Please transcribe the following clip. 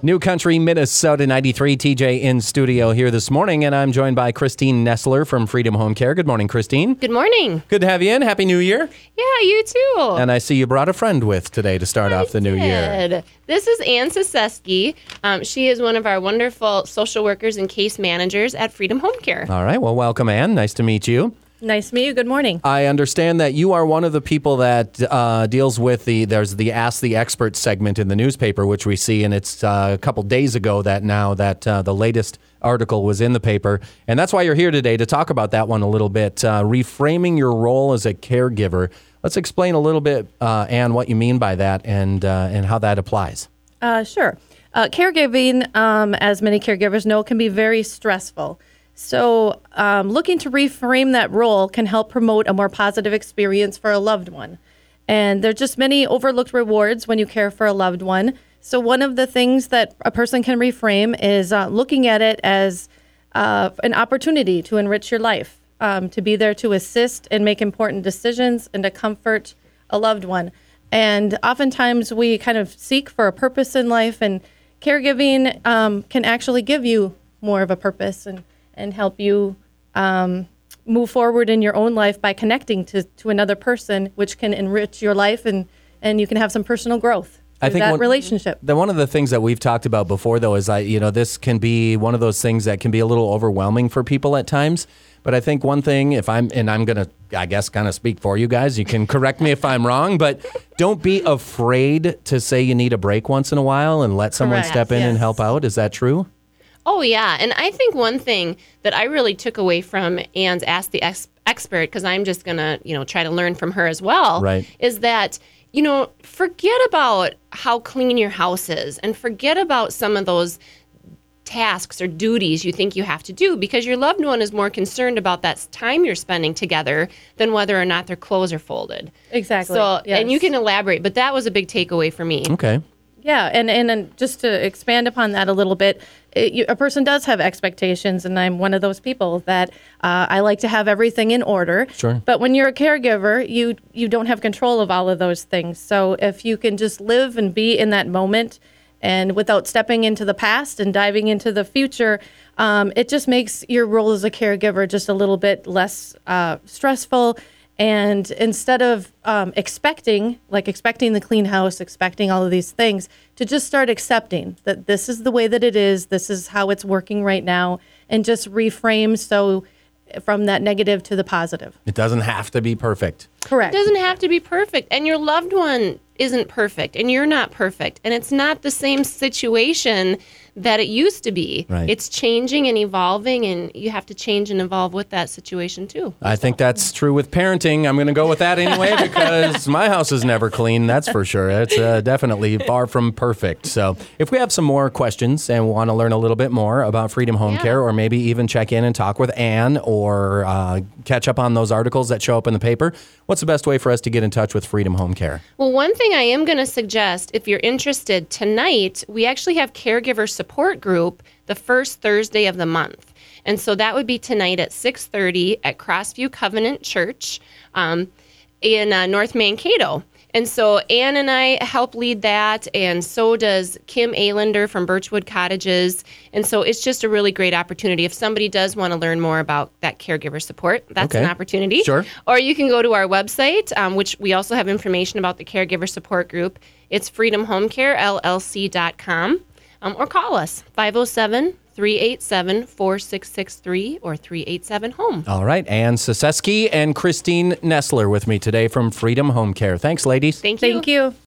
New Country, Minnesota 93, TJ in studio here this morning, and I'm joined by Christine Nestler from Freedom Home Care. Good morning, Christine. Good morning. Good to have you in. Happy New Year. Yeah, you too. And I see you brought a friend with today to start off the new year. This is Ann Saseski. She is one of our wonderful social workers and case managers at Freedom Home Care. All right. Well, welcome, Ann. Nice to meet you. Nice to meet you. Good morning. I understand that you are one of the people that deals with there's the Ask the Expert segment in the newspaper, which we see, and it's a couple days ago that the latest article was in the paper. And that's why you're here today, to talk about that one a little bit, reframing your role as a caregiver. Let's explain a little bit, Ann, what you mean by that and how that applies. Sure. Caregiving, as many caregivers know, can be very stressful. So looking to reframe that role can help promote a more positive experience for a loved one. And there are just many overlooked rewards when you care for a loved one. So one of the things that a person can reframe is looking at it as an opportunity to enrich your life, to be there to assist and make important decisions and to comfort a loved one. And oftentimes we kind of seek for a purpose in life, and caregiving can actually give you more of a purpose and help you move forward in your own life by connecting to another person, which can enrich your life and you can have some personal growth through that relationship. One of the things that we've talked about before, though, is this can be one of those things that can be a little overwhelming for people at times. But I think one thing, I'm going to, I guess, kind of speak for you guys. You can correct me if I'm wrong, but don't be afraid to say you need a break once in a while and let someone step in and help out. Is that true? Oh, yeah. And I think one thing that I really took away from Ann's Ask the Expert, because I'm just going to, try to learn from her as well, right, is that, forget about how clean your house is and forget about some of those tasks or duties you think you have to do, because your loved one is more concerned about that time you're spending together than whether or not their clothes are folded. Exactly. So, yes. And you can elaborate, but that was a big takeaway for me. Okay. Yeah, and just to expand upon that a little bit, a person does have expectations, and I'm one of those people that I like to have everything in order. Sure. But when you're a caregiver, you don't have control of all of those things. So if you can just live and be in that moment, and without stepping into the past and diving into the future, it just makes your role as a caregiver just a little bit less stressful. And instead of expecting the clean house, expecting all of these things, to just start accepting that this is the way that it is, this is how it's working right now, and just reframe from that negative to the positive. It doesn't have to be perfect. Correct. It doesn't have to be perfect. And your loved one isn't perfect, and you're not perfect. And it's not the same situation that it used to be. Right. It's changing and evolving, and you have to change and evolve with that situation too. I think that's true with parenting. I'm going to go with that anyway, because my house is never clean, that's for sure. It's definitely far from perfect. So if we have some more questions and want to learn a little bit more about Freedom Home Care, or maybe even check in and talk with Ann, or catch up on those articles that show up in the paper, what's the best way for us to get in touch with Freedom Home Care? Well, one thing I am going to suggest, if you're interested, tonight we actually have caregiver support group the first Thursday of the month. And so that would be tonight at 6:30 at Crossview Covenant Church in North Mankato. And so Ann and I help lead that, and so does Kim Aylander from Birchwood Cottages. And so it's just a really great opportunity. If somebody does want to learn more about that caregiver support, that's an opportunity. Sure. Or you can go to our website, which we also have information about the caregiver support group. It's freedomhomecarellc.com. Or call us, 507-387-4663 or 387-HOME. All right. Ann Saseski and Christine Nestler with me today from Freedom Home Care. Thanks, ladies. Thank you. Thank you.